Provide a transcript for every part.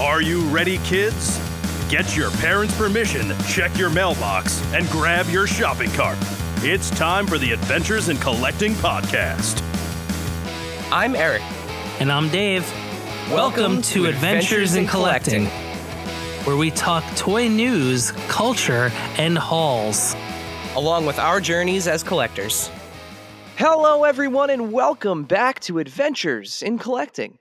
Are you ready, kids? Get your parents' permission, check your mailbox, and grab your shopping cart. It's time for the Adventures in Collecting podcast. I'm Eric. And I'm Dave. Welcome to Adventures in Collecting, where we talk toy news, culture, and hauls, along with our journeys as collectors. Hello, everyone, and welcome back to Adventures in Collecting.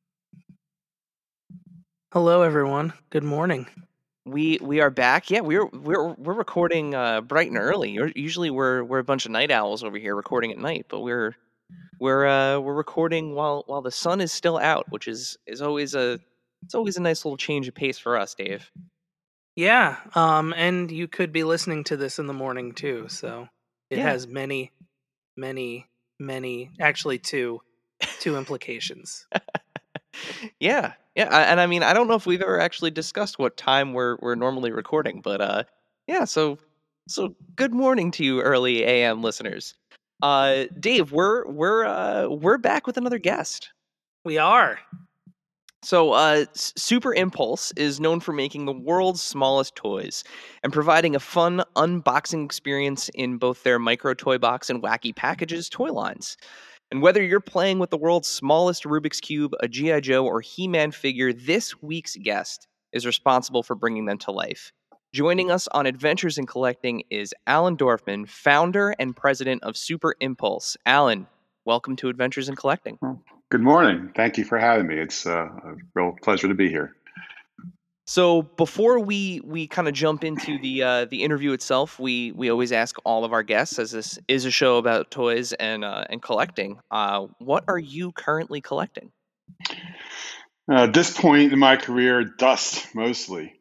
Hello, everyone. Good morning. We are back. Yeah, we're recording bright and early. Usually we're a bunch of night owls over here recording at night, but we're recording while the sun is still out, which is always a nice little change of pace for us, Dave. Yeah, and you could be listening to this in the morning too, so it has many, actually two implications. Yeah, and I mean, I don't know if we've ever actually discussed what time we're normally recording, but so good morning to you, early AM listeners. Dave, we're back with another guest. We are. So, Super Impulse is known for making the world's smallest toys and providing a fun unboxing experience in both their micro toy box and wacky packages toy lines. And whether you're playing with the world's smallest Rubik's Cube, a G.I. Joe, or He-Man figure, this week's guest is responsible for bringing them to life. Joining us on Adventures in Collecting is Alan Dorfman, founder and president of Super Impulse. Alan, welcome to Adventures in Collecting. Good morning. Thank you for having me. It's a real pleasure to be here. So before we kind of jump into the interview itself, we always ask all of our guests, as this is a show about toys and collecting. What are you currently collecting? At this point in my career, dust mostly.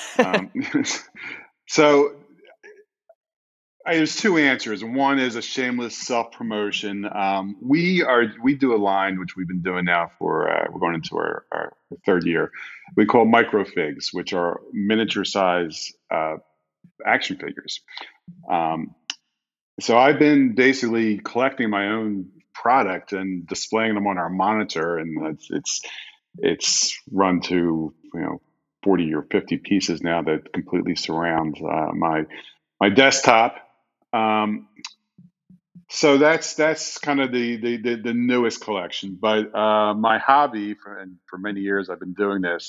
So there's two answers. One is a shameless self-promotion. We do a line which we've been doing now for we're going into our third year. We call microfigs, which are miniature size action figures. So I've been basically collecting my own product and displaying them on our monitor, and it's run to 40 or 50 pieces now that completely surround my desktop. So that's kind of the newest collection. But my hobby for many years I've been doing this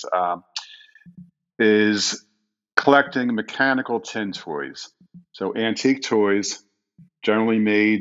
is collecting mechanical tin toys. So antique toys, generally made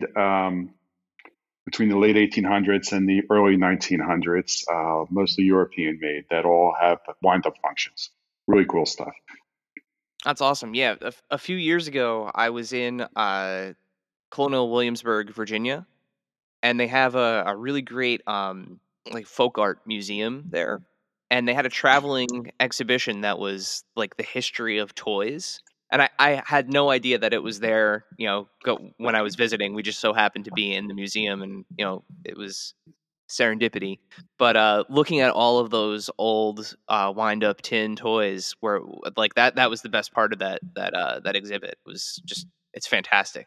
between the late 1800s and the early 1900s, mostly European made, that all have wind-up functions. Really cool stuff. That's awesome. Yeah, a few years ago, I was in Colonial Williamsburg, Virginia, and they have a really great like folk art museum there, and they had a traveling exhibition that was like the history of toys. And I had no idea that it was there. When I was visiting, we just so happened to be in the museum, and it was serendipity. But looking at all of those old wind-up tin toys, where like that was the best part of that exhibit. It was just, it's fantastic.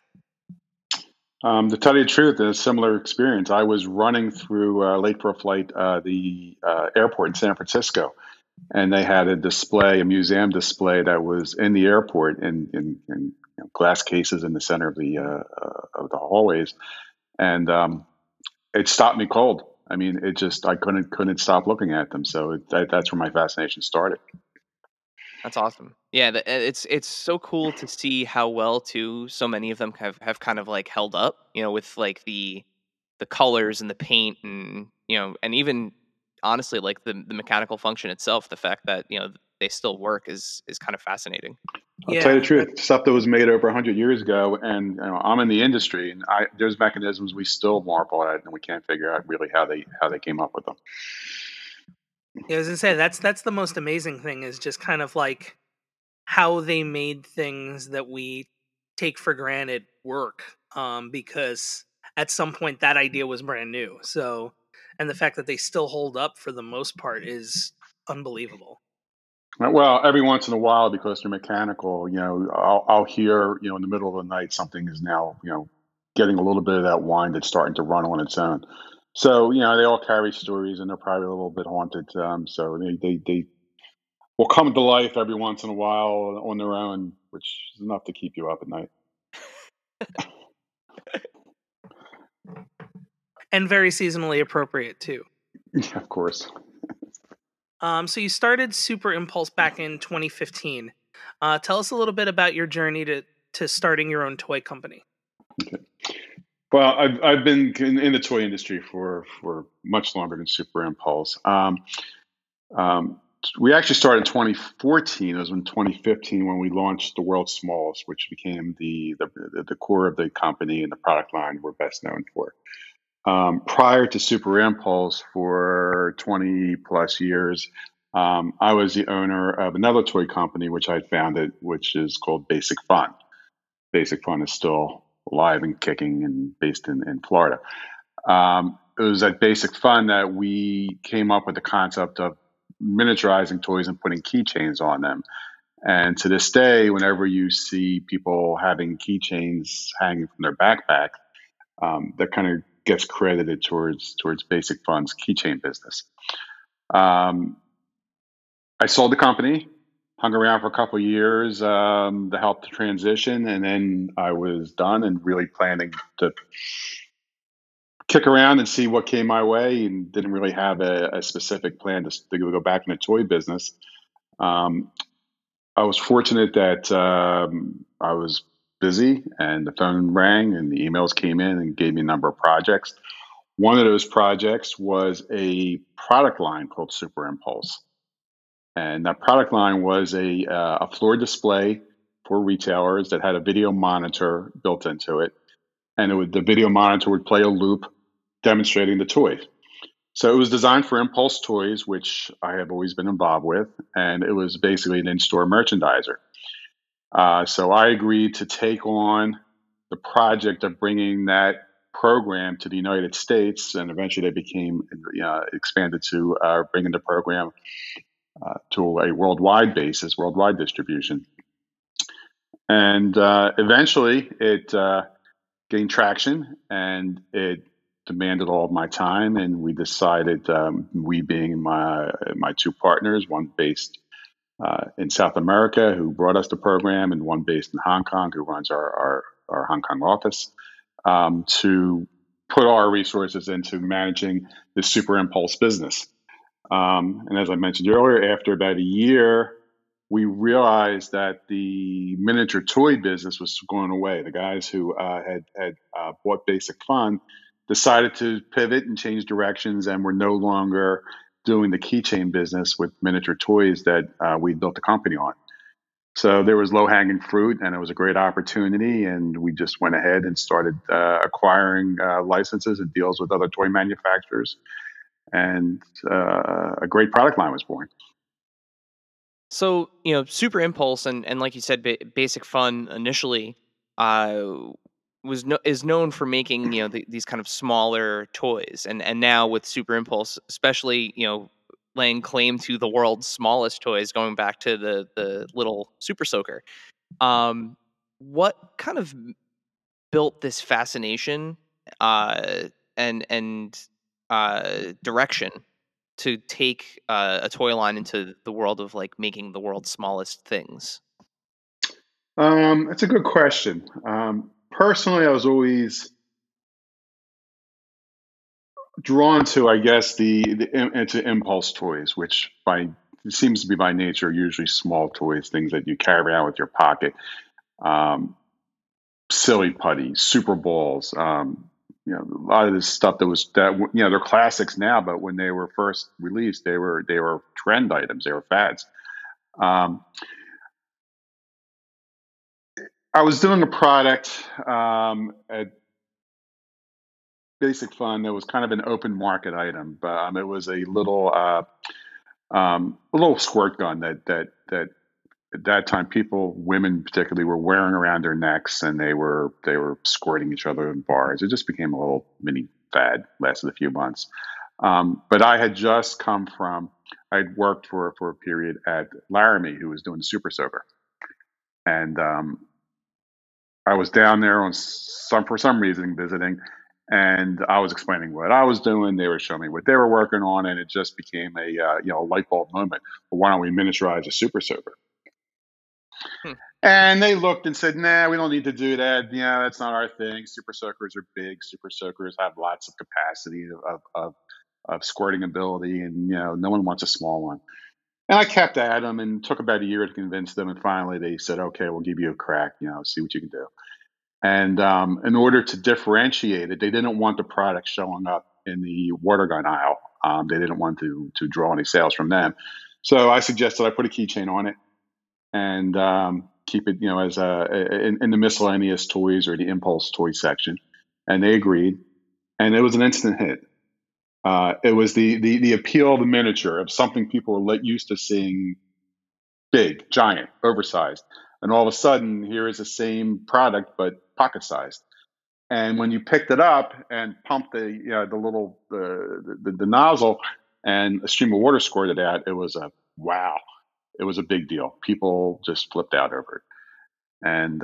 To tell you the truth, a similar experience. I was running through late for a flight, the airport in San Francisco, and they had a museum display that was in the airport in glass cases in the center of the hallways, and it stopped me cold. I mean, I couldn't stop looking at them. So that's where my fascination started. That's awesome. Yeah, it's so cool to see how well too so many of them have kind of like held up. With like the colors and the paint, and and even honestly like the mechanical function itself. The fact that they still work is kind of fascinating. I'll tell you the truth. Stuff that was made over 100 years ago, and I'm in the industry, and there's mechanisms we still marvel at, and we can't figure out really how they came up with them. Yeah, I was gonna say that's the most amazing thing, is just kind of like how they made things that we take for granted work. Because at some point that idea was brand new. So, and the fact that they still hold up for the most part is unbelievable. Well, every once in a while, because they're mechanical, I'll hear, in the middle of the night, something is now, getting a little bit of that wine that's starting to run on its own. So, they all carry stories, and they're probably a little bit haunted. So they will come to life every once in a while on their own, which is enough to keep you up at night. And very seasonally appropriate too. Yeah, of course. So you started Super Impulse back in 2015. Tell us a little bit about your journey to starting your own toy company. Okay. Well, I've been in the toy industry for much longer than Super Impulse. We actually started in 2014. It was in 2015 when we launched the world's smallest, which became the core of the company and the product line we're best known for. Prior to Super Impulse, for 20 plus years, I was the owner of another toy company which I founded, which is called Basic Fun. Basic Fun is still alive and kicking and based in Florida. It was at Basic Fun that we came up with the concept of miniaturizing toys and putting keychains on them. And to this day, whenever you see people having keychains hanging from their backpack, that kind of gets credited towards Basic Fun's keychain business. I sold the company, hung around for a couple of years to help the transition, and then I was done and really planning to kick around and see what came my way, and didn't really have a specific plan to go back in the toy business. Um, I was fortunate that I was busy and the phone rang and the emails came in and gave me a number of projects. One of those projects was a product line called Super Impulse. And that product line was a floor display for retailers that had a video monitor built into it. And the video monitor would play a loop demonstrating the toy. So it was designed for Impulse Toys, which I have always been involved with, and it was basically an in-store merchandiser. So I agreed to take on the project of bringing that program to the United States, and eventually they became expanded to bringing the program to a worldwide basis, worldwide distribution. And eventually it gained traction, and it demanded all of my time, and we decided, we being my two partners, one based in South America who brought us the program, and one based in Hong Kong who runs our Hong Kong office, to put our resources into managing the Super Impulse business. And as I mentioned earlier, after about a year, we realized that the miniature toy business was going away. The guys who had bought Basic Fun decided to pivot and change directions, and were no longer doing the keychain business with miniature toys that we built the company on. So there was low hanging fruit, and it was a great opportunity. And we just went ahead and started acquiring licenses and deals with other toy manufacturers, and a great product line was born. So, Super Impulse and like you said, Basic Fun initially is known for making these kind of smaller toys, and now with Super Impulse, especially laying claim to the world's smallest toys, going back to the little Super Soaker. What kind of built this fascination and direction to take a toy line into the world of like making the world's smallest things? It's a good question. Personally, I was always drawn to, I guess, into impulse toys, which seems to be by nature usually small toys, things that you carry around with your pocket. Silly putty, super balls. A lot of this stuff they're classics now, but when they were first released, they were trend items. They were fads. I was doing a product at Basic Fun that was kind of an open market item, but it was a little squirt gun that at that time women particularly, were wearing around their necks, and they were squirting each other in bars. It just became a little mini fad, lasted a few months. But I had just I'd worked for a period at Laramie, who was doing the Super Soaker, and I was down there for some reason visiting, And I was explaining what I was doing. They were showing me what they were working on, and it just became a light bulb moment. Well, why don't we miniaturize a Super Soaker? Hmm. And they looked and said, "Nah, we don't need to do that. Yeah, that's not our thing. Super Soakers are big. Super Soakers have lots of capacity of squirting ability, and no one wants a small one." And I kept at them, and took about a year to convince them. And finally, they said, "Okay, we'll give you a crack. See what you can do." And in order to differentiate it, they didn't want the product showing up in the water gun aisle. They didn't want to draw any sales from them. So I suggested I put a keychain on it and keep it, as in the miscellaneous toys or the impulse toy section. And they agreed, and it was an instant hit. It was the appeal of the miniature, of something people were used to seeing big, giant, oversized, and all of a sudden here is the same product but pocket sized. And when you picked it up and pumped the little the nozzle, and a stream of water squirted out, it was a wow. It was a big deal. People just flipped out over it. And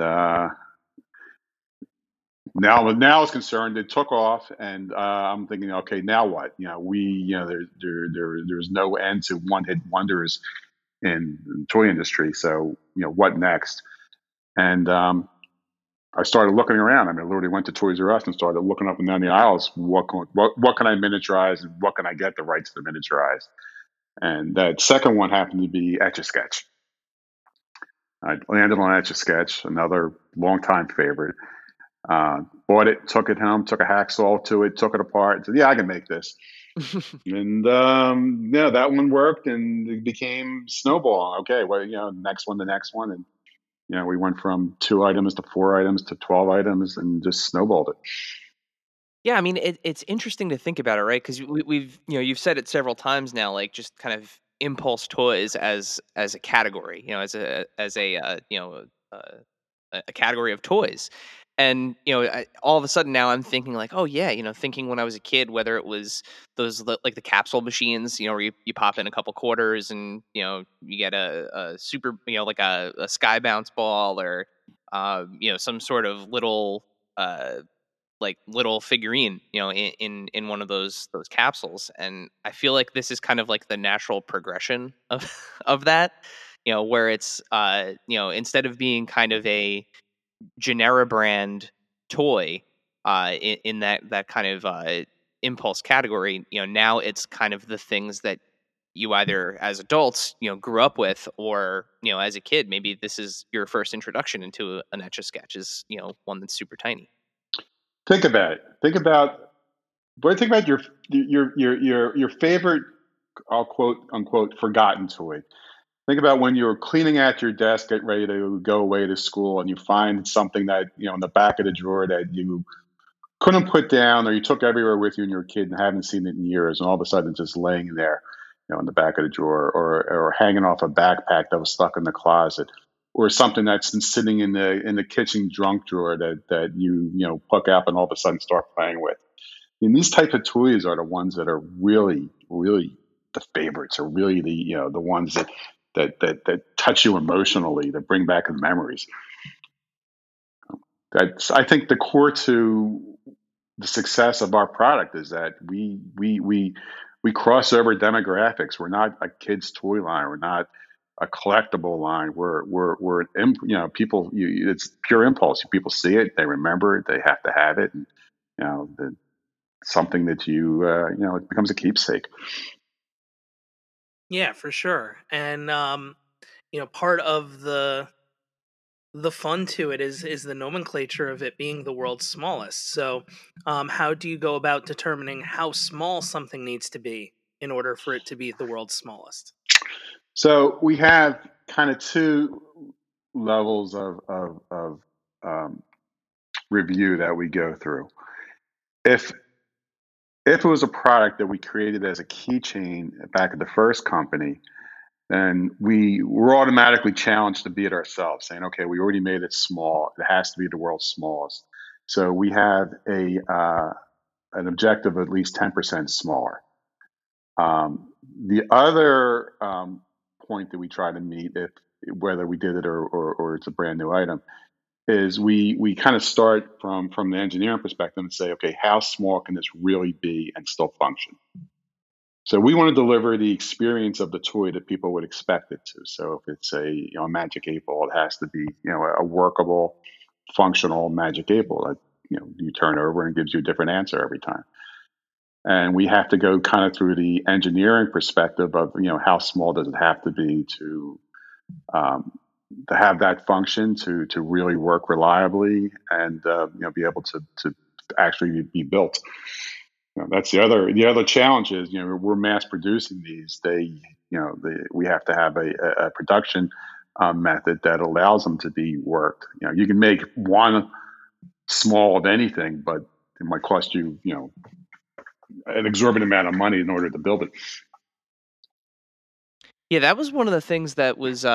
now it's concerned, it took off, and I'm thinking, okay, now what? There's no end to one hit wonders in the toy industry. So what next? And I started looking around. I mean, I literally went to Toys R Us and started looking up and down the aisles. What can I miniaturize, and what can I get the rights to miniaturize? And that second one happened to be Etch a Sketch. I landed on Etch a Sketch, another longtime favorite. Bought it, took it home, took a hacksaw to it, took it apart, and said, "Yeah, I can make this." And that one worked, and it became snowball. Okay, well, next one, the next one, and we went from 2 items to 4 items to 12 items, and just snowballed it. Yeah, I mean, it's interesting to think about it, right? Because we've you've said it several times now, like just kind of impulse toys as a category, uh, a category of toys. And all of a sudden now I'm thinking like, oh yeah, thinking when I was a kid, whether it was like the capsule machines, where you pop in a couple quarters and you get a super, like a sky bounce ball, or some sort of little like little figurine, in one of those capsules. And I feel like this is kind of like the natural progression of of that, where it's instead of being kind of a Genera brand toy in that kind of impulse category, now it's kind of the things that you either as adults grew up with, or as a kid maybe this is your first introduction into an Etch a Sketch, is one that's super tiny. Think about it. Think about your favorite, I'll quote unquote, forgotten toy. Think about when you were cleaning out your desk, getting ready to go away to school, and you find something that in the back of the drawer that you couldn't put down, or you took everywhere with you when you were a kid and haven't seen it in years, and all of a sudden it's just laying there, in the back of the drawer, or hanging off a backpack that was stuck in the closet, or something that's been sitting in the kitchen junk drawer that you pluck out and all of a sudden start playing with. And these type of toys are the ones that are really, really the favorites, are really the ones that touch you emotionally, that bring back the memories. That's, I think, the core to the success of our product, is that we cross over demographics. We're not a kid's toy line. We're not a collectible line. People. It's pure impulse. People see it, they remember it, they have to have it, and something that it becomes a keepsake. Yeah, for sure. And part of the fun to it is the nomenclature of it being the world's smallest. So, how do you go about determining how small something needs to be in order for it to be the world's smallest? So we have kind of two levels of review that we go through. If it was a product that we created as a keychain back at the first company, then we were automatically challenged to be it ourselves, saying, okay, we already made it small. It has to be the world's smallest. So we have an objective of at least 10% smaller. The other point that we try to meet, if whether we did it or it's a brand new item, is we kind of start from the engineering perspective and say, okay, how small can this really be and still function? So we want to deliver the experience of the toy that people would expect it to. So if it's a magic 8 ball, it has to be a workable, functional magic 8 ball that you turn over and gives you a different answer every time. And we have to go kind of through the engineering perspective of how small does it have to be um, to have that function to really work reliably and be able to actually be built. That's the other challenge is we're mass producing these. We have to have a production method that allows them to be worked. You can make one small of anything, but it might cost you an exorbitant amount of money in order to build it. Yeah, that was one of the things that was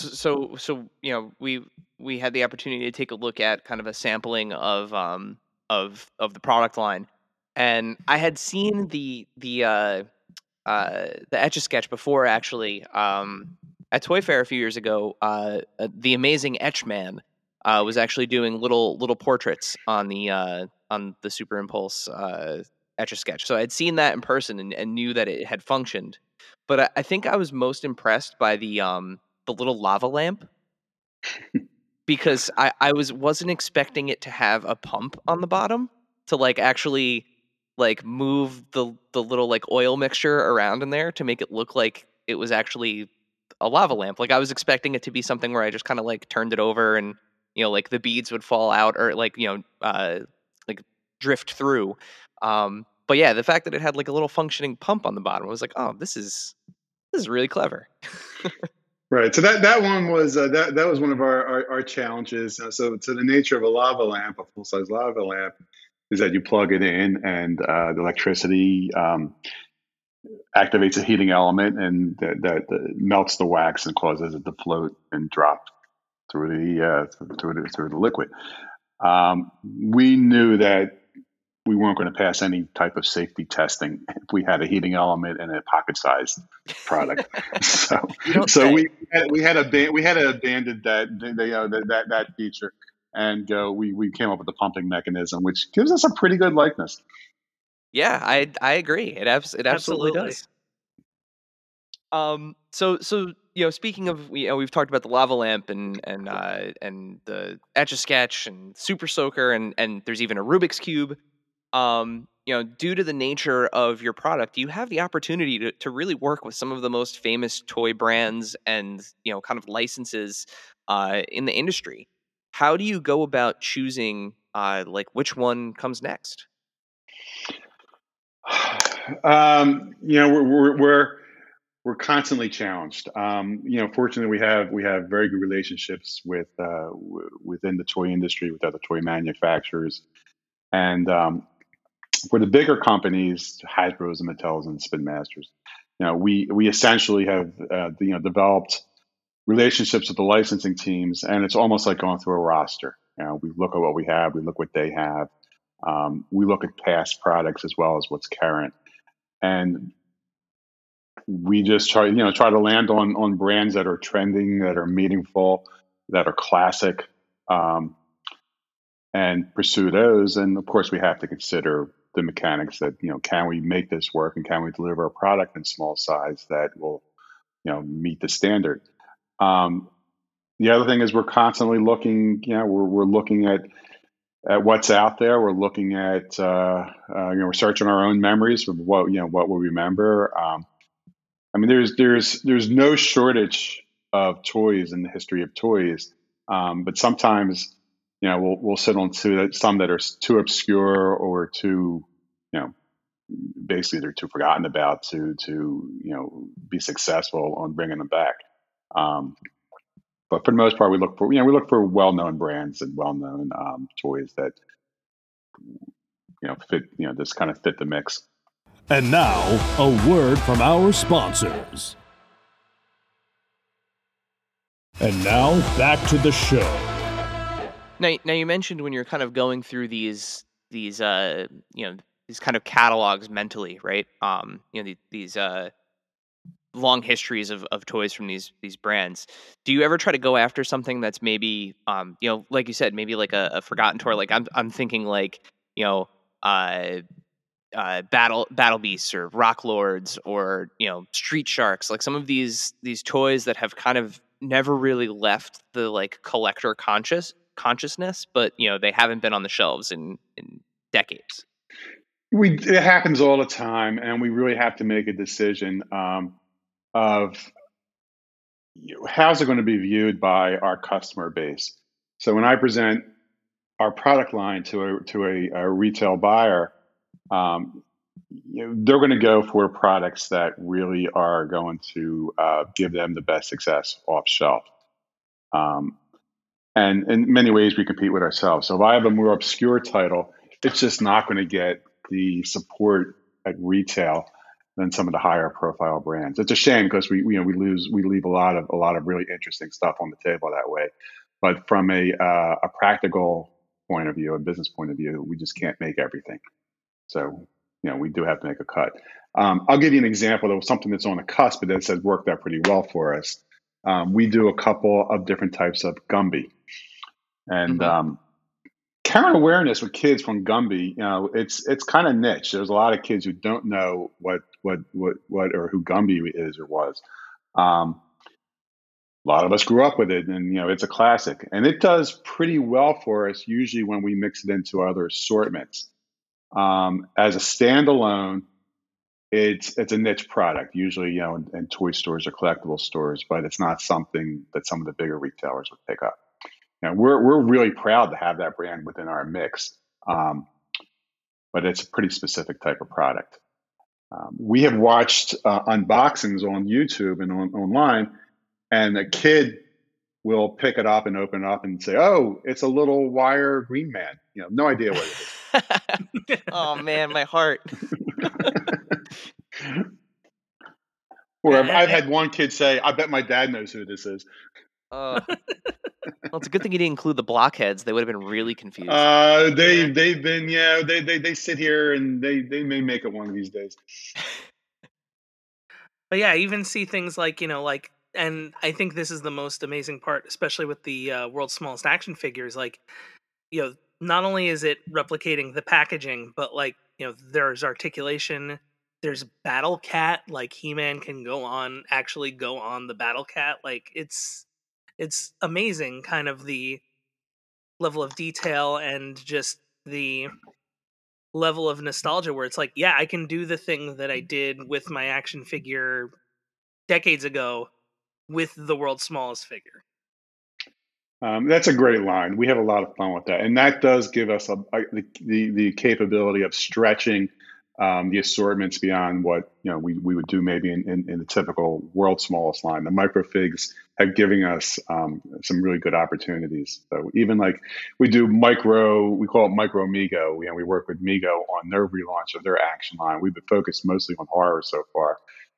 we had the opportunity to take a look at kind of a sampling of the product line, and I had seen the Etch-a-Sketch before, actually, at Toy Fair a few years ago. The amazing Etch Man was actually doing little portraits on the Super Impulse Etch-a-Sketch. So I'd seen that in person and knew that it had functioned. But I think I was most impressed by the little lava lamp, because I wasn't expecting it to have a pump on the bottom to actually move the little oil mixture around in there to make it look like it was actually a lava lamp. I was expecting it to be something where I just kind of turned it over and the beads would fall out or drift through. But yeah, the fact that it had a little functioning pump on the bottom, I was like, oh, this is really clever. Right. So that one was that was one of our challenges. So the nature of a lava lamp, a full size lava lamp, is that you plug it in and the electricity activates a heating element and that melts the wax and causes it to float and drop through the liquid. We knew that we weren't going to pass any type of safety testing if we had a heating element in a pocket-sized product. So we had abandoned that feature, and we came up with the pumping mechanism, which gives us a pretty good likeness. Yeah, I agree. It absolutely does. So speaking of, we've talked about the lava lamp and the Etch-a-Sketch and Super Soaker and there's even a Rubik's Cube. Due to the nature of your product, you have the opportunity to really work with some of the most famous toy brands and kind of licenses in the industry. How do you go about choosing which one comes next? We're constantly challenged. Fortunately, we have very good relationships within the toy industry with other toy manufacturers, and for the bigger companies, Hasbro's and Mattel's and Spin Masters, we essentially have developed relationships with the licensing teams, and it's almost like going through a roster. We look at what we have, we look what they have, we look at past products as well as what's current, and we just try to land on brands that are trending, that are meaningful, that are classic, and pursue those. And of course, we have to consider the mechanics that can we make this work, and can we deliver a product in small size that will meet the standard. The other thing is we're constantly looking. We're looking at what's out there. We're looking at we're searching our own memories of what we remember. There's no shortage of toys in the history of toys, but sometimes we'll sit on some that are too obscure or too basically they're too forgotten about to be successful on bringing them back. But for the most part, we look for well-known brands and well-known toys that fit just kind of fit the mix. And now, a word from our sponsors. And now, back to the show. Now you mentioned when you're kind of going through these kind of catalogs mentally, right? These long histories of toys from these brands. Do you ever try to go after something that's maybe like you said, maybe like a forgotten toy? Like I'm thinking like, uh battle beasts or rock lords or street sharks, like some of these toys that have kind of never really left the like collector consciousness, but they haven't been on the shelves in decades. It happens all the time, and we really have to make a decision of how's it going to be viewed by our customer base. So when I present our product line to a retail buyer, they're going to go for products that really are going to give them the best success off shelf. And in many ways, we compete with ourselves. So if I have a more obscure title, it's just not going to get the support at retail than some of the higher profile brands. It's a shame because we leave a lot of really interesting stuff on the table that way. But from a practical point of view, a business point of view, we just can't make everything. So we do have to make a cut. I'll give you an example of something that's on the cusp, but that has worked out pretty well for us. We do a couple of different types of Gumby. And current awareness with kids from Gumby, it's kind of niche. There's a lot of kids who don't know what or who Gumby is or was. A lot of us grew up with it, and it's a classic, and it does pretty well for us. Usually, when we mix it into other assortments, as a standalone, it's a niche product. Usually, in toy stores or collectible stores, but it's not something that some of the bigger retailers would pick up. We're really proud to have that brand within our mix, but it's a pretty specific type of product. We have watched unboxings on YouTube and online, and a kid will pick it up and open it up and say, "Oh, it's a little wire green man." No idea what it is. Oh man, my heart. Or I've had one kid say, "I bet my dad knows who this is." Well, it's a good thing you didn't include the blockheads. They would have been really confused. They've been, they sit here and they may make it one of these days. But yeah, I even see things like, and I think this is the most amazing part, especially with the world's smallest action figures. Like, not only is it replicating the packaging, but there's articulation. There's Battle Cat. Like He-Man can actually go on the Battle Cat. Like it's amazing, kind of the level of detail and just the level of nostalgia where it's like, yeah, I can do the thing that I did with my action figure decades ago with the world's smallest figure. That's a great line. We have a lot of fun with that, and that does give us the capability of stretching the assortments beyond what we would do maybe in the typical world's smallest line. The microfigs have given us some really good opportunities. So even like we do we call it Micro Mego. We work with Mego on their relaunch of their action line. We've been focused mostly on horror so far.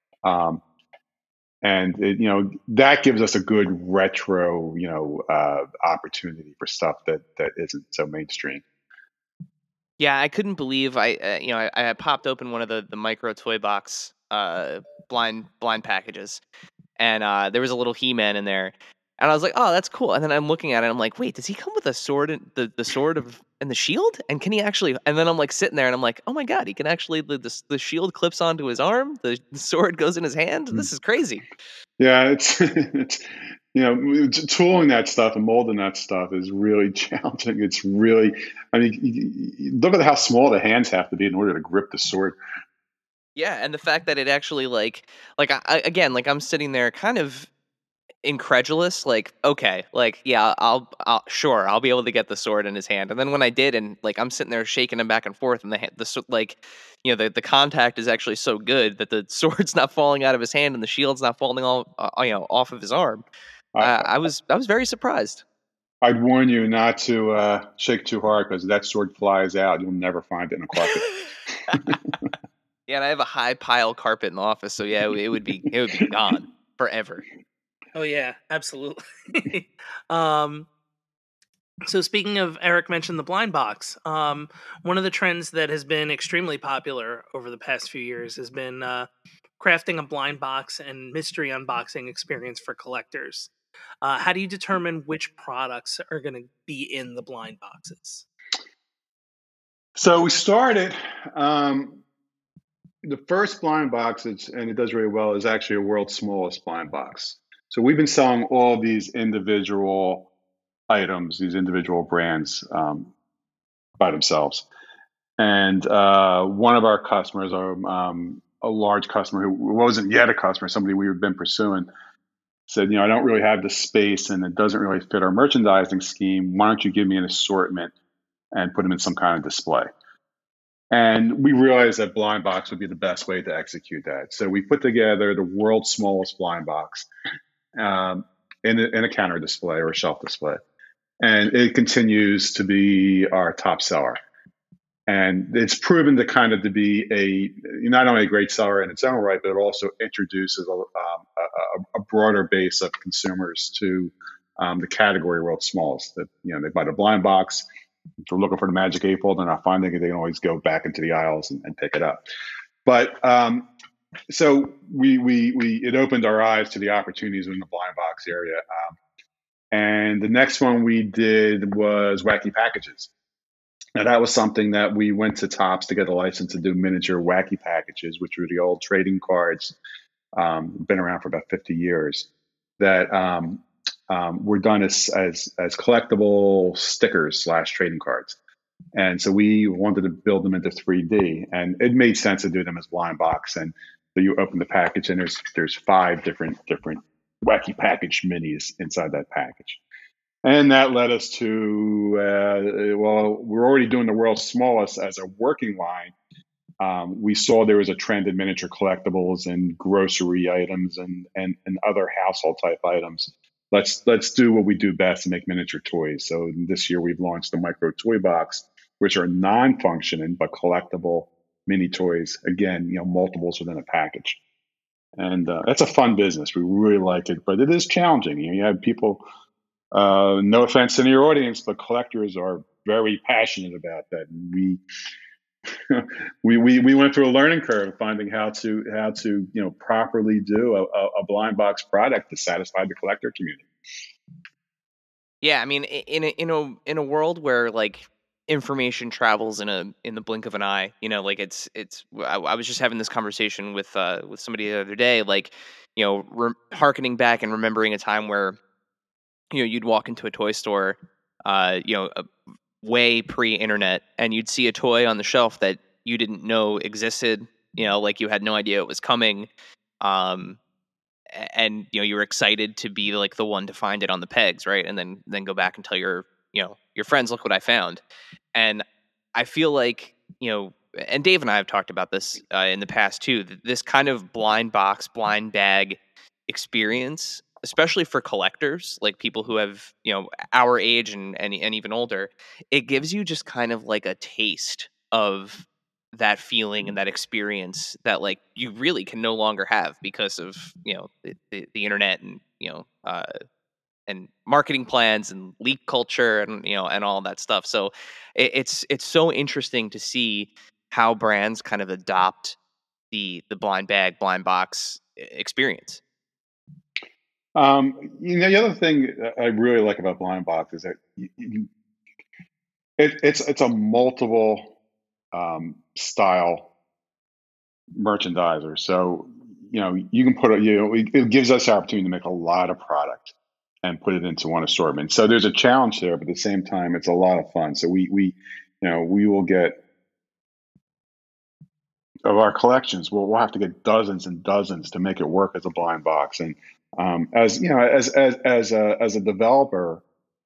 And that gives us a good retro, opportunity for stuff that isn't so mainstream. Yeah, I couldn't believe I popped open one of the micro toy box blind packages, and there was a little He-Man in there, and I was like, oh, that's cool. And then I'm looking at it, and I'm like, wait, does he come with a sword and the sword and the shield? And can he actually? And then I'm like sitting there, and I'm like, oh my god, he can actually the shield clips onto his arm, the sword goes in his hand. This is crazy. Yeah, it's tooling that stuff and molding that stuff is really challenging. It's really, look at how small the hands have to be in order to grip the sword. Yeah, and the fact that it actually I'm sitting there kind of incredulous, like, okay, like, yeah, I'll be able to get the sword in his hand. And then when I did, and like I'm sitting there shaking him back and forth, and the contact is actually so good that the sword's not falling out of his hand and the shield's not falling off of his arm. I was very surprised. I'd warn you not to shake too hard, because that sword flies out. You'll never find it in a carpet. Yeah, and I have a high pile carpet in the office, so yeah, it would be gone forever. Oh yeah, absolutely. So speaking of, Eric mentioned the blind box. One of the trends that has been extremely popular over the past few years has been crafting a blind box and mystery unboxing experience for collectors. How do you determine which products are going to be in the blind boxes? So we started the first blind box, and it does really well, is actually a world's smallest blind box. So we've been selling all these individual items, these individual brands by themselves. And one of our customers, a large customer who wasn't yet a customer, somebody we've been pursuing, said, I don't really have the space and it doesn't really fit our merchandising scheme. Why don't you give me an assortment and put them in some kind of display? And we realized that blind box would be the best way to execute that. So we put together the world's smallest blind box in a counter display or a shelf display. And it continues to be our top seller. And it's proven to kind of to be not only a great seller in its own right, but it also introduces a broader base of consumers to the category world's smallest. That they buy the blind box. If they're looking for the magic 8 ball, they're not finding it. They can always go back into the aisles and pick it up. But so it opened our eyes to the opportunities in the blind box area. And the next one we did was wacky packages. Now, that was something that we went to Topps to get a license to do miniature wacky packages, which were the old trading cards, been around for about 50 years, that were done as collectible stickers / trading cards. And so we wanted to build them into 3D, and it made sense to do them as blind box. And so you open the package, and there's 5 different wacky package minis inside that package. And that led us to, we're already doing the world's smallest as a working line. We saw there was a trend in miniature collectibles and grocery items and other household type items. Let's do what we do best and make miniature toys. So this year we've launched the Micro Toy Box, which are non-functioning but collectible mini toys. Again, multiples within a package. And it's a fun business. We really like it, but it is challenging. You have people, no offense to your audience, but collectors are very passionate about that. And we went through a learning curve finding how to properly do a blind box product to satisfy the collector community. Yeah, I mean, in a world where information travels in the blink of an eye, it's I was just having this conversation with somebody the other day, hearkening back and remembering a time where you'd walk into a toy store, way pre-internet, and you'd see a toy on the shelf that you didn't know existed, you had no idea it was coming, and you were excited to be the one to find it on the pegs, right? And then go back and tell your friends, look what I found. And I feel like, and Dave and I have talked about this in the past too, this kind of blind box, blind bag experience, especially for collectors, like people who have, our age and even older, it gives you just kind of a taste of that feeling and that experience that you really can no longer have because of, the internet and, and marketing plans and leak culture and, and all that stuff. So it's so interesting to see how brands kind of adopt the blind bag, blind box experience. The other thing I really like about blind box is that it's a multiple style merchandiser. So you can put it gives us the opportunity to make a lot of product and put it into one assortment. So there's a challenge there, but at the same time, it's a lot of fun. So we will get, of our collections, we'll have to get dozens and dozens to make it work as a blind box. And as a developer,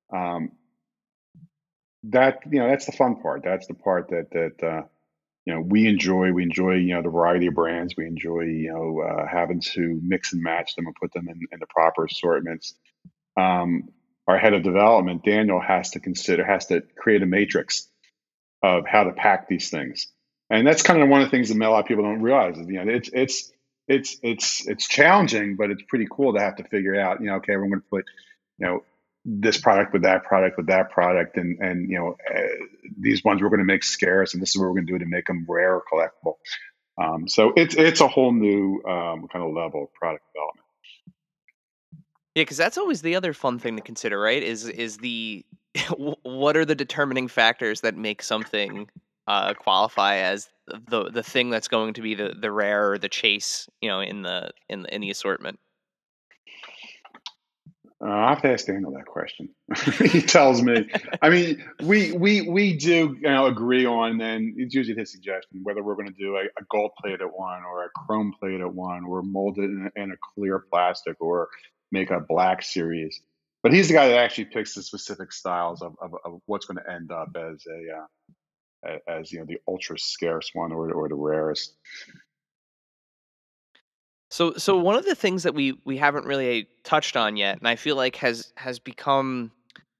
that's the fun part. That's the part that we enjoy. We enjoy the variety of brands. We enjoy having to mix and match them and put them in the proper assortments. Our head of development, Daniel, has to create a matrix of how to pack these things. And that's kind of one of the things that a lot of people don't realize is, it's challenging, but it's pretty cool to have to figure out, okay, we're going to put, this product with that product with that product, and these ones we're going to make scarce, and this is what we're going to do to make them rare or collectible. So it's a whole new kind of level of product development. Yeah, because that's always the other fun thing to consider, right? Is the what are the determining factors that make something qualify as the thing that's going to be the rare or the chase, in the assortment? I have to ask Daniel that question. He tells me. I mean, we do agree on, and it's usually his suggestion, whether we're going to do a gold plated one or a chrome plated one, or mold it in a clear plastic, or make a black series. But he's the guy that actually picks the specific styles of what's going to end up as the ultra scarce one or the rarest. So one of the things that we haven't really touched on yet, and I feel like has become,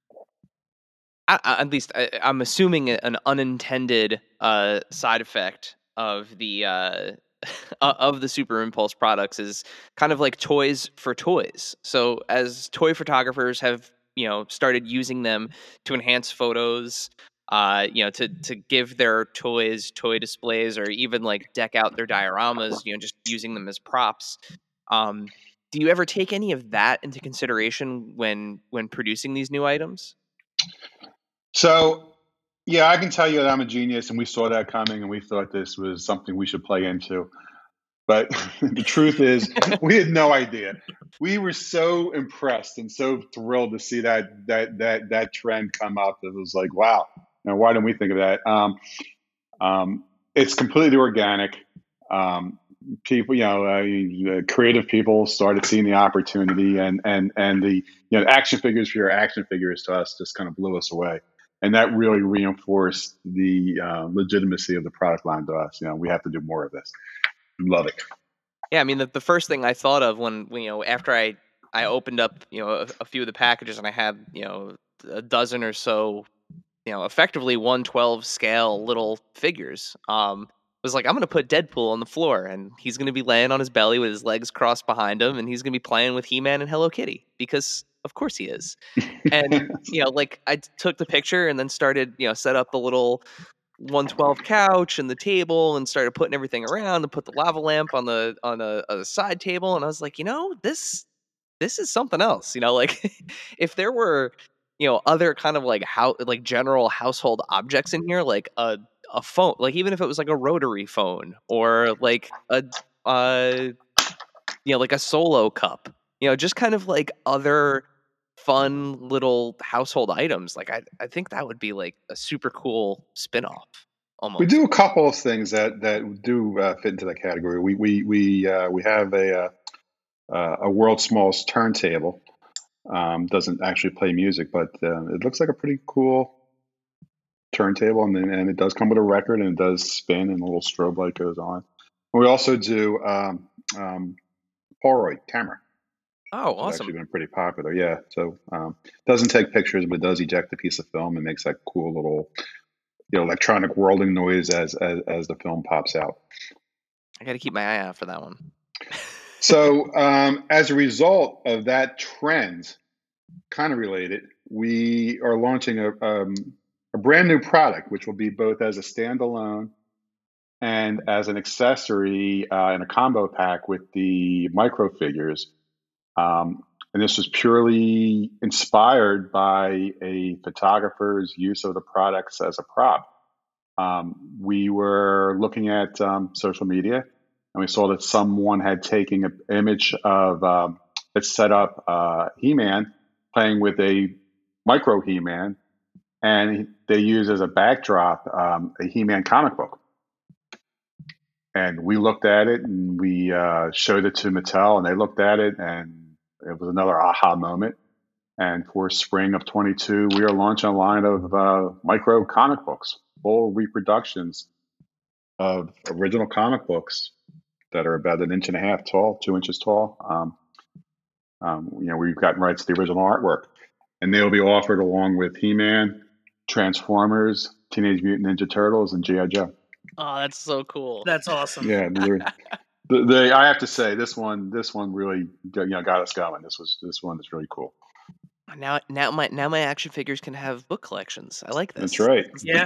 at least I'm assuming, an unintended side effect of the of the Super Impulse products, is kind of like toys for toys. So as toy photographers have started using them to enhance photos, to give their toys toy displays, or even like deck out their dioramas, just using them as props. Do you ever take any of that into consideration when producing these new items? So, yeah, I can tell you that I'm a genius, and we saw that coming, and we thought this was something we should play into. But the truth is, we had no idea. We were so impressed and so thrilled to see that trend come up. It was like, wow, why didn't we think of that? It's completely organic. People, creative people started seeing the opportunity, and the action figures for your action figures to us just kind of blew us away. And that really reinforced the legitimacy of the product line to us. We have to do more of this. Love it. Yeah, I mean, the first thing I thought of when after I opened up a few of the packages, and I had a dozen or so effectively 1/12 scale little figures, was like, I'm gonna put Deadpool on the floor, and he's gonna be laying on his belly with his legs crossed behind him, and he's gonna be playing with He-Man and Hello Kitty, because of course he is. And I took the picture and then started set up the little 1/12 couch and the table, and started putting everything around, and put the lava lamp on a side table, and I was like, this is something else. If there were other kind of like general household objects in here, like a phone, like even if it was like a rotary phone, or like a like a Solo cup, just kind of like other fun little household items, like I think that would be like a super cool spin-off. Almost. We do a couple of things that do fit into that category. We have a world's smallest turntable. Doesn't actually play music, but it looks like a pretty cool turntable, and it does come with a record, and it does spin, and a little strobe light goes on. And we also do Polaroid camera. Oh, awesome! It's actually been pretty popular. Yeah, so doesn't take pictures, but does eject a piece of film and makes that cool little electronic whirling noise as the film pops out. I got to keep my eye out for that one. So as a result of that trend, kind of related, we are launching a brand new product, which will be both as a standalone and as an accessory in a combo pack with the micro figures. And this was purely inspired by a photographer's use of the products as a prop. We were looking at social media, and we saw that someone had taken an image of that set up He-Man playing with a micro He-Man, and they used as a backdrop a He-Man comic book. And we looked at it, and we showed it to Mattel, and they looked at it, and it was another aha moment. And for spring of 22, we are launching a line of micro comic books, full reproductions of original comic books that are about 1.5 inches tall, 2 inches tall. We've gotten rights to the original artwork, and they will be offered along with He-Man, Transformers, Teenage Mutant Ninja Turtles, and G.I. Joe. Oh, that's so cool! That's awesome. Yeah, I have to say this one really got us going. This one is really cool. Now my action figures can have book collections. I like this. That's right. Yeah.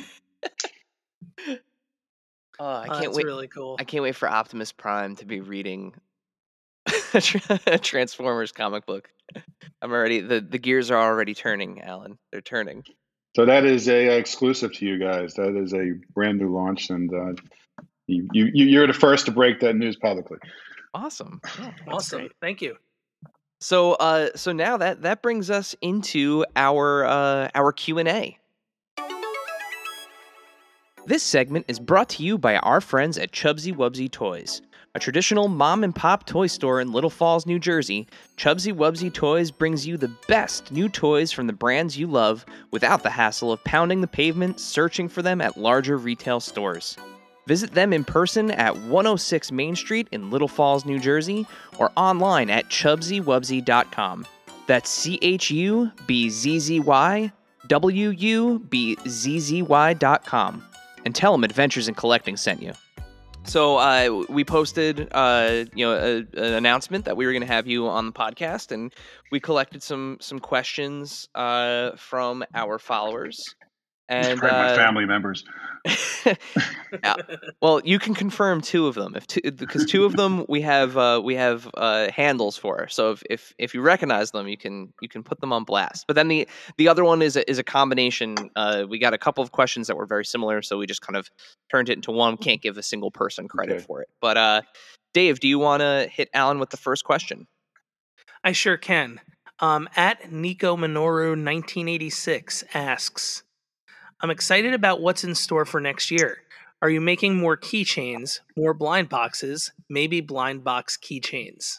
I can't That's wait. really cool. I can't wait for Optimus Prime to be reading a Transformers comic book. I'm already the gears are already turning, Alan. They're turning. So that is a exclusive to you guys. That is a brand new launch, and you're the first to break that news publicly. Awesome. Yeah, that's Awesome. great. Thank you. So now that brings us into our Q&A. This segment is brought to you by our friends at Chubsy Wubsy Toys. A traditional mom-and-pop toy store in Little Falls, New Jersey, Chubsy Wubsy Toys brings you the best new toys from the brands you love without the hassle of pounding the pavement searching for them at larger retail stores. Visit them in person at 106 Main Street in Little Falls, New Jersey, or online at chubsywubsy.com. That's CHUBZYWUBZZY.com. And tell them Adventures in Collecting sent you. So we posted, an announcement that we were going to have you on the podcast, and we collected some questions from our followers. And my family members. Well, you can confirm two of them, because two of them we have handles for. So if you recognize them, you can put them on blast. But then the other one is a combination. We got a couple of questions that were very similar, so we just kind of turned it into one. Can't give a single person credit for it. But Dave, do you want to hit Alan with the first question? I sure can. At Nico Minoru 1986 asks, I'm excited about what's in store for next year. Are you making more keychains, more blind boxes, maybe blind box keychains?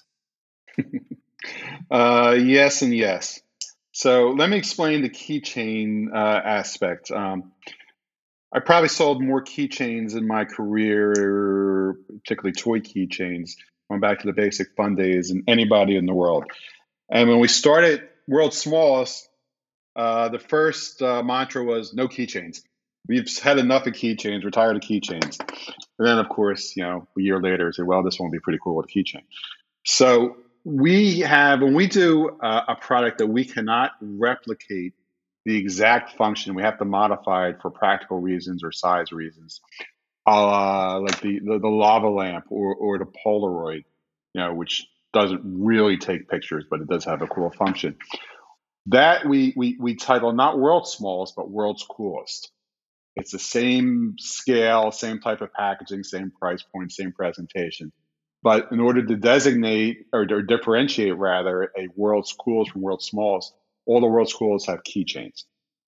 Yes and yes. So let me explain the keychain aspect. I probably sold more keychains in my career, particularly toy keychains, going back to the basic fun days, than anybody in the world. And when we started World's Smallest, the first mantra was no keychains. We've had enough of keychains. We're tired of keychains. And then, of course, a year later, say, well, this one will be pretty cool with a keychain. So when we do a product that we cannot replicate the exact function, we have to modify it for practical reasons or size reasons, like the lava lamp or the Polaroid, which doesn't really take pictures, but it does have a cool function. That we title not World's Smallest, but World's Coolest. It's the same scale, same type of packaging, same price point, same presentation. But in order to designate or differentiate rather a World's Coolest from World's Smallest, all the World's Coolest have keychains.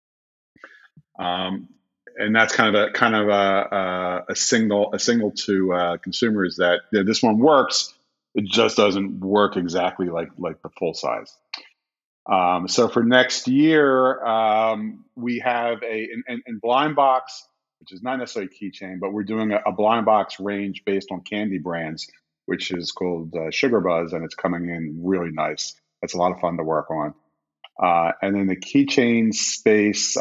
And that's kind of a signal to consumers that this one works. It just doesn't work exactly like the full size. So for next year, we have in blind box, which is not necessarily a keychain, but we're doing a blind box range based on candy brands, which is called Sugar Buzz, and it's coming in really nice. It's a lot of fun to work on. And in the keychain space,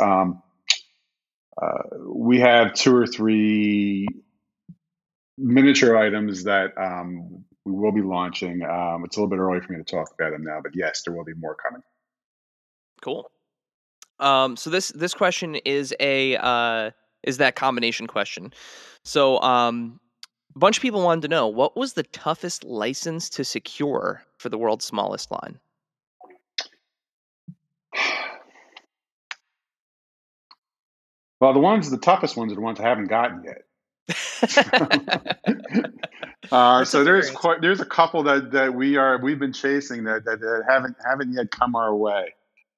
we have 2 or 3 miniature items that we will be launching. It's a little bit early for me to talk about them now, but yes, there will be more coming. Cool. So this question is that combination question. So a bunch of people wanted to know, what was the toughest license to secure for the World's Smallest line? Well, the toughest ones are the ones I haven't gotten yet. So there's a couple that we've been chasing that haven't yet come our way.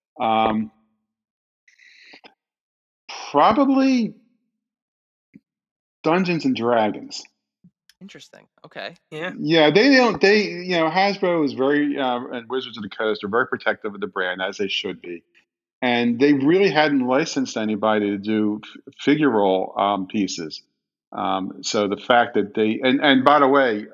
Probably Dungeons and Dragons. Interesting. Okay. Yeah. Yeah, Hasbro is very and Wizards of the Coast are very protective of the brand, as they should be. And they really hadn't licensed anybody to do figure roll pieces. So the fact that and by the way,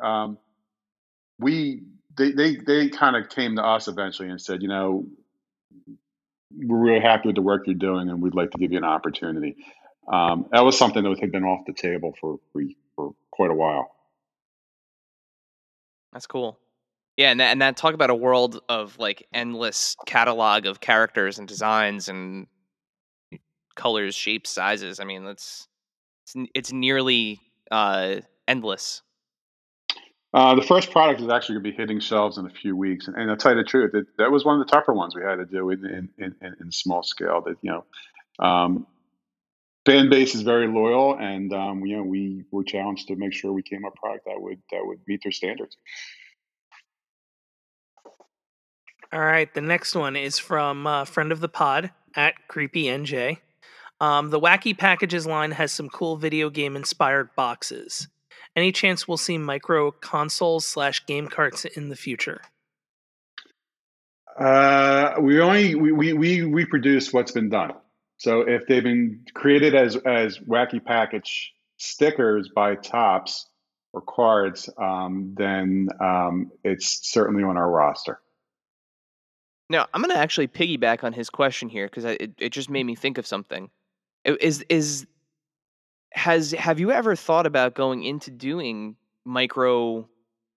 they kind of came to us eventually and said, we're really happy with the work you're doing, and we'd like to give you an opportunity. That was something that had been off the table for quite a while. That's cool. Yeah, and that talk about a world of like endless catalog of characters and designs and colors, shapes, sizes. I mean, it's nearly endless. The first product is actually going to be hitting shelves in a few weeks, and I'll tell you the truth, that was one of the tougher ones we had to do in small scale. That fan base is very loyal, and we were challenged to make sure we came up with a product that would meet their standards. All right, the next one is from friend of the pod at CreepyNJ. The Wacky Packages line has some cool video game inspired boxes. Any chance we'll see micro consoles / game carts in the future? We reproduce what's been done. So if they've been created as wacky package stickers by Tops or cards, then it's certainly on our roster. Now, I'm going to actually piggyback on his question here because it just made me think of something. Have you ever thought about going into doing micro,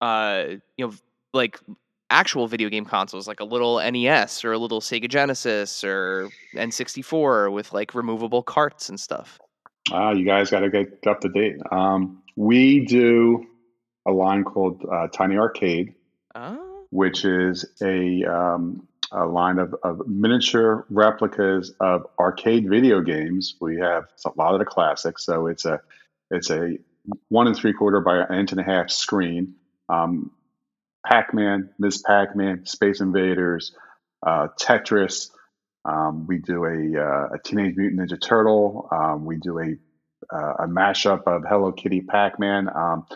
like actual video game consoles, like a little NES or a little Sega Genesis or N64 with like removable carts and stuff? You guys got to get up to date. We do a line called Tiny Arcade, which is a line of miniature replicas of arcade video games. We have a lot of the classics, so it's a 1 3/4 by an 1.5 inch screen. Pac-Man, Ms. Pac-Man, Space Invaders, Tetris. We do a Teenage Mutant Ninja Turtle. We do a mashup of Hello Kitty, Pac-Man.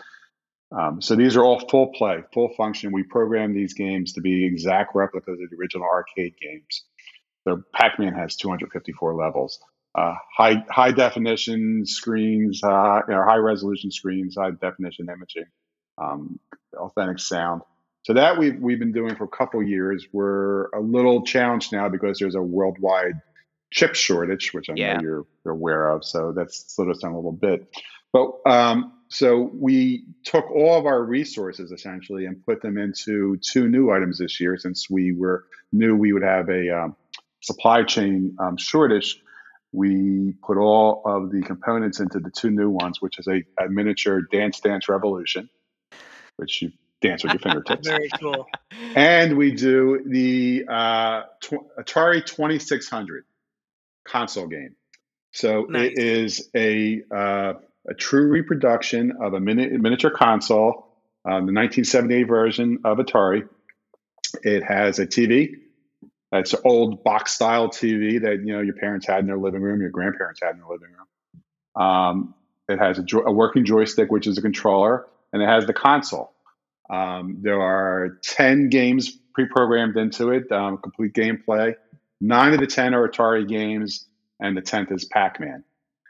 So these are all full play, full function. We program these games to be exact replicas of the original arcade games. So Pac-Man has 254 levels. High definition screens, high resolution screens, high definition imaging, authentic sound. So that we've been doing for a couple years. We're a little challenged now because there's a worldwide chip shortage, which I know you're aware of. So that's slowed us down a little bit. But so we took all of our resources essentially and put them into 2 new items this year, since we knew we would have a supply chain shortage. We put all of the components into the 2 new ones, which is a miniature Dance Dance Revolution, which you dance with your fingertips. Very cool. And we do the Atari 2600 console game. So nice. It is a true reproduction of a miniature console, the 1978 version of Atari. It has a TV. It's an old box style TV that your parents had in their living room, your grandparents had in their living room. It has a working joystick, which is a controller, and it has the console. There are 10 games pre-programmed into it, complete gameplay. 9 of the 10 are Atari games, and the 10th is Pac-Man.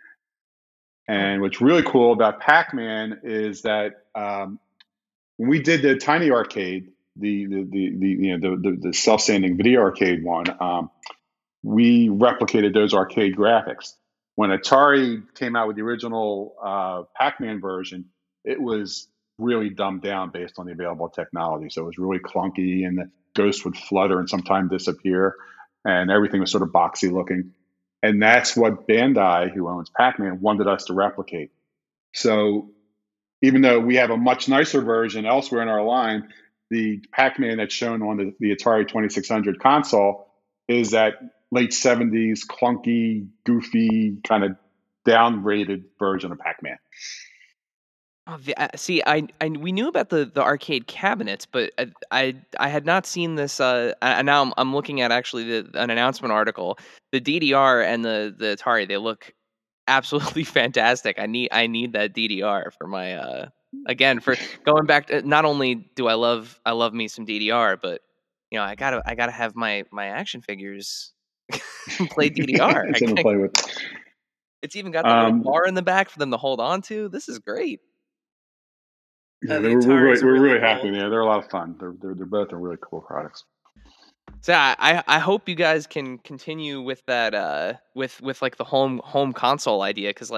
And what's really cool about Pac-Man is that when we did the Tiny Arcade, the self-standing video arcade one, we replicated those arcade graphics. When Atari came out with the original Pac-Man version, it was really dumbed down based on the available technology. So it was really clunky, and the ghosts would flutter and sometimes disappear, and everything was sort of boxy looking. And that's what Bandai, who owns Pac-Man, wanted us to replicate. So even though we have a much nicer version elsewhere in our line, the Pac-Man that's shown on the Atari 2600 console is that late 70s, clunky, goofy, kind of down-rated version of Pac-Man. See, we knew about the arcade cabinets, but I had not seen this. And now I'm looking at actually an announcement article. The DDR and the Atari, they look absolutely fantastic. I need that DDR for my again, for going back to, not only do I love me some DDR, but I gotta have my action figures play DDR. It's to play with. It's even got the little bar in the back for them to hold on to. This is great. Yeah, we're really happy. Yeah, they're a lot of fun. They're both really cool products. So I hope you guys can continue with that with like the home console idea, because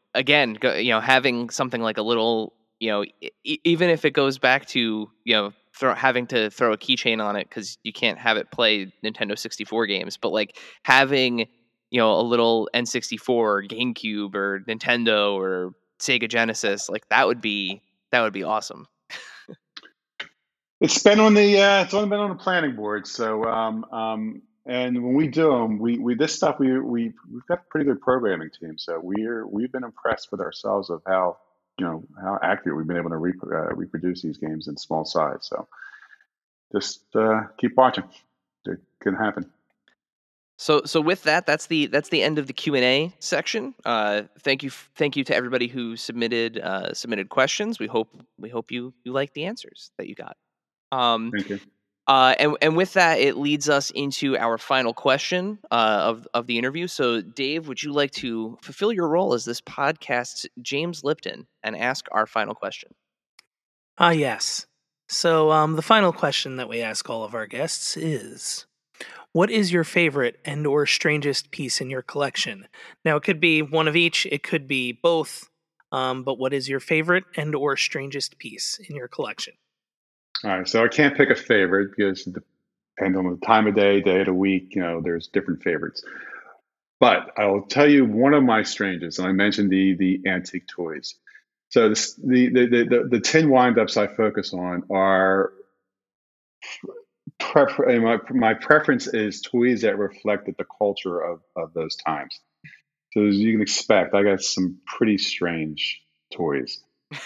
again having something like a little even if it goes back to having to throw a keychain on it because you can't have it play Nintendo 64 games, but like having a little N64, GameCube, or Nintendo or Sega Genesis, like that would be awesome. It's been on the it's only been on the planning board. So and when we do them, we this stuff we've got a pretty good programming team. So we've been impressed with ourselves of how how accurate we've been able to reproduce these games in small size. So just keep watching. It can happen. So with that, that's the end of the Q&A section. Thank you to everybody who submitted questions. We hope you liked the answers that you got. Thank you. And with that, it leads us into our final question of the interview. So, Dave, would you like to fulfill your role as this podcast's James Lipton and ask our final question? Yes. So, the final question that we ask all of our guests is, what is your favorite and or strangest piece in your collection? Now, it could be one of each. It could be both. But what is your favorite and or strangest piece in your collection? All right, so I can't pick a favorite because it depends on the time of day of the week. There's different favorites. But I will tell you one of my strangest, and I mentioned the antique toys. So the tin wind-ups I focus on are my preference is toys that reflected the culture of those times. So as you can expect, I got some pretty strange toys.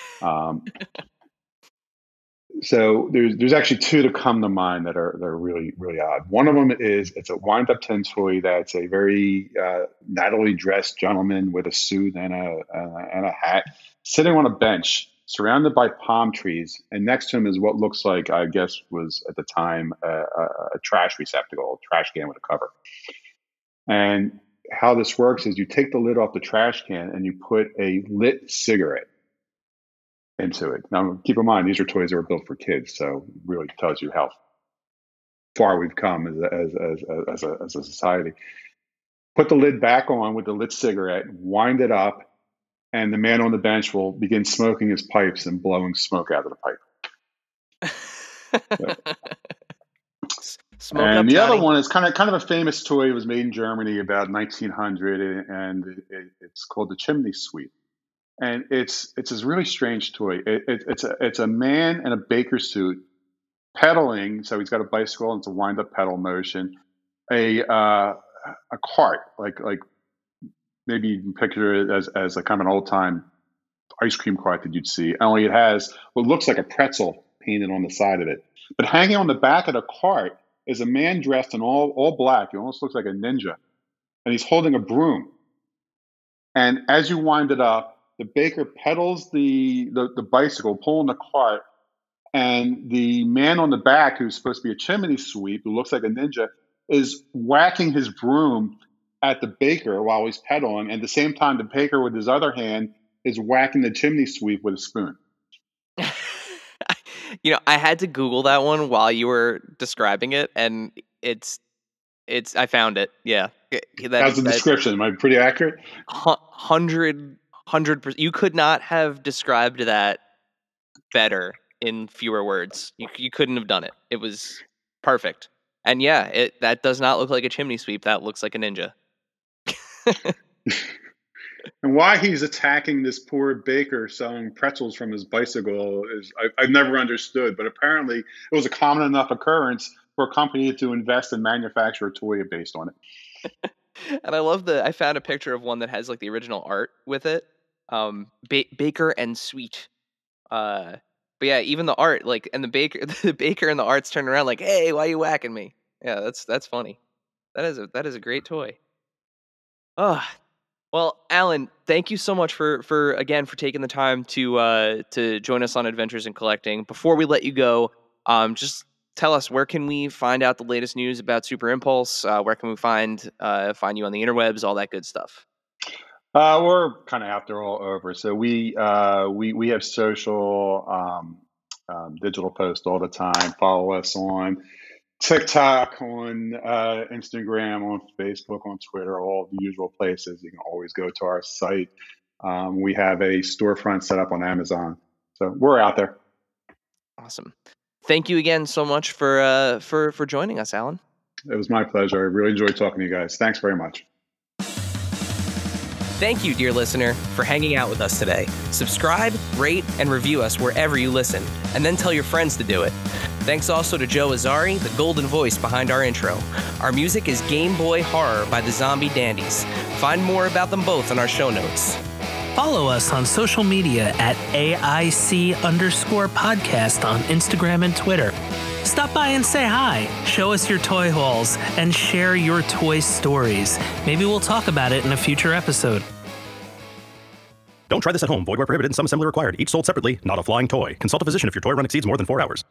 So there's actually two that come to mind that are really, really odd. One of them is it's a wind-up tin toy that's a very nattily dressed gentleman with a suit and a hat sitting on a bench surrounded by palm trees, and next to him is what looks like, I guess, was at the time a trash receptacle, a trash can with a cover. And how this works is you take the lid off the trash can and you put a lit cigarette into it. Now, keep in mind, these are toys that were built for kids, so it really tells you how far we've come as a society. Put the lid back on with the lit cigarette, wind it up, and the man on the bench will begin smoking his pipes and blowing smoke out of the pipe. And the other one is kind of a famous toy. It was made in Germany about 1900, and it's called the chimney sweep. And it's this really strange toy. It's a man in a baker suit pedaling. So he's got a bicycle and it's a wind up pedal motion. A cart, like maybe you can picture it as a kind of an old time ice cream cart that you'd see. Only it has what looks like a pretzel painted on the side of it. But hanging on the back of the cart is a man dressed in all black. He almost looks like a ninja, and he's holding a broom. And as you wind it up, the baker pedals the bicycle, pulling the cart, and the man on the back, who's supposed to be a chimney sweep, who looks like a ninja, is whacking his broom at the baker while he's pedaling. And at the same time, the baker, with his other hand, is whacking the chimney sweep with a spoon. I had to Google that one while you were describing it, and I found it. Yeah. How's the description? Am I pretty accurate? 100%. You could not have described that better in fewer words. You couldn't have done it. It was perfect. And yeah, that does not look like a chimney sweep. That looks like a ninja. And why he's attacking this poor baker selling pretzels from his bicycle is I've never understood. But apparently, it was a common enough occurrence for a company to invest and manufacture a toy based on it. And I love I found a picture of one that has like the original art with it. Baker and Sweet. But yeah, even the art, like, and the baker and the art's turning around like, "Hey, why are you whacking me?" Yeah, that's funny. That is a great toy. Well, Alan, thank you so much for taking the time to join us on Adventures in Collecting. Before we let you go, just tell us, where can we find out the latest news about Super Impulse? Where can we find you on the interwebs, all that good stuff? We're kind of out there all over. So we have social, digital posts all the time. Follow us on TikTok, on Instagram, on Facebook, on Twitter, all the usual places. You can always go to our site. We have a storefront set up on Amazon. So we're out there. Awesome. thank you again so much for joining us, Alan. It was my pleasure. I really enjoyed talking to you guys. Thanks very much. Thank you, dear listener, for hanging out with us today. Subscribe, rate, and review us wherever you listen, and then tell your friends to do it. Thanks also to Joe Azari, the golden voice behind our intro. Our music is Game Boy Horror by the Zombie Dandies. Find more about them both in our show notes. Follow us on social media at AIC_podcast on Instagram and Twitter. Stop by and say hi, show us your toy hauls, and share your toy stories. Maybe we'll talk about it in a future episode. Don't try this at home. Void where prohibited and some assembly required. Each sold separately, not a flying toy. Consult a physician if your toy run exceeds more than 4 hours.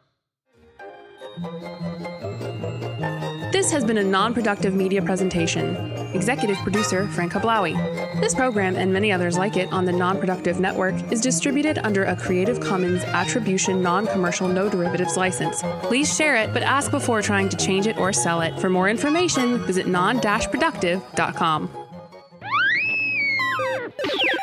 This has been a non-productive media presentation. Executive producer, Frank Hablawi. This program and many others like it on the Non-Productive Network is distributed under a Creative Commons Attribution Non-Commercial No Derivatives license. Please share it, but ask before trying to change it or sell it. For more information, visit non-productive.com.